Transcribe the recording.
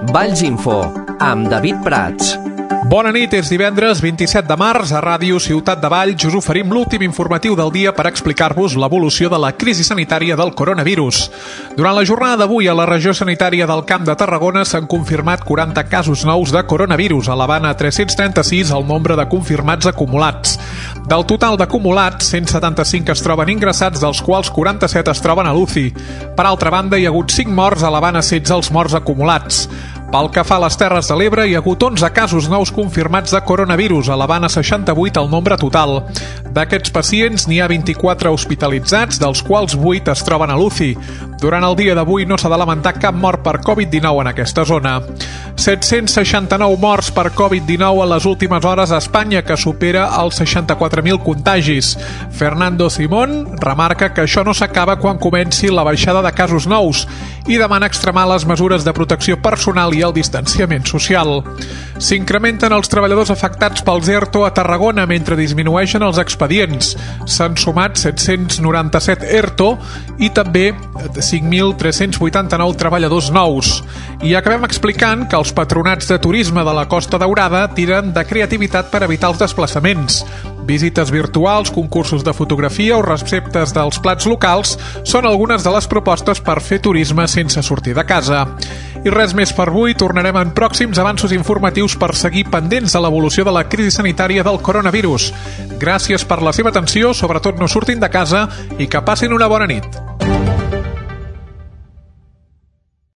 Valls Info, amb David Prats. Bona nit, és divendres 27 de març. A Ràdio Ciutat de Valls us oferim l'últim informatiu del dia per explicar-vos l'evolució de la crisi sanitària del coronavirus. Durant la jornada d'avui a la regió sanitària del Camp de Tarragona s'han confirmat 40 casos nous de coronavirus, elevant a 336 el nombre de confirmats acumulats. Del total d'acumulats, 175 es troben ingressats, dels quals 47 es troben a l'UCI. Per altra banda, hi ha hagut 5 morts, elevant a 16 els morts acumulats. Pel que fa a les Terres de l'Ebre, hi ha hagut 11 casos nous confirmats de coronavirus, elevant a 68 el nombre total. D'aquests pacients n'hi ha 24 hospitalitzats, dels quals 8 es troben a l'UCI. Durant el dia d'avui no s'ha de lamentar cap mort per Covid-19 en aquesta zona. 769 morts per Covid-19 en les últimes hores a Espanya, que supera els 64.000 contagis. Fernando Simón remarca que això no s'acaba quan comenci la baixada de casos nous i demana extremar les mesures de protecció personal i el distanciament social. S'incrementen els treballadors afectats pels ERTO a Tarragona mentre disminueixen els expedients. S'han sumat 797 ERTO i també 5.389 treballadors nous. I acabem explicant que els patronats de turisme de la Costa Daurada tiren de creativitat per evitar els desplaçaments. Visites virtuals, concursos de fotografia o receptes dels plats locals són algunes de les propostes per fer turisme sense sortir de casa. I res més per avui, tornarem en pròxims avanços informatius per seguir pendents de l'evolució de la crisi sanitària del coronavirus. Gràcies per la seva atenció, sobretot no surtin de casa i que passin una bona nit.